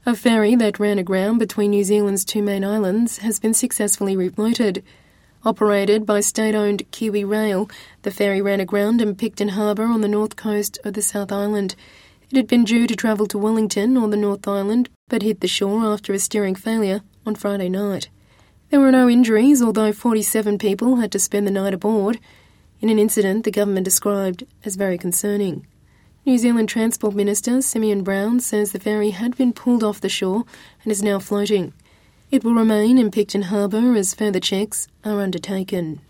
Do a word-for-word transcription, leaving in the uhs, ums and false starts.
A ferry that ran aground between New Zealand's two main islands has been successfully refloated. Operated by state-owned Kiwi Rail, the ferry ran aground in Picton Harbour on the north coast of the South Island. It had been due to travel to Wellington on the North Island, but hit the shore after a steering failure on Friday night. There were no injuries, although forty-seven people had to spend the night aboard, in an incident the government described as very concerning. New Zealand Transport Minister Simeon Brown says the ferry had been pulled off the shore and is now floating. It will remain in Picton Harbour as further checks are undertaken.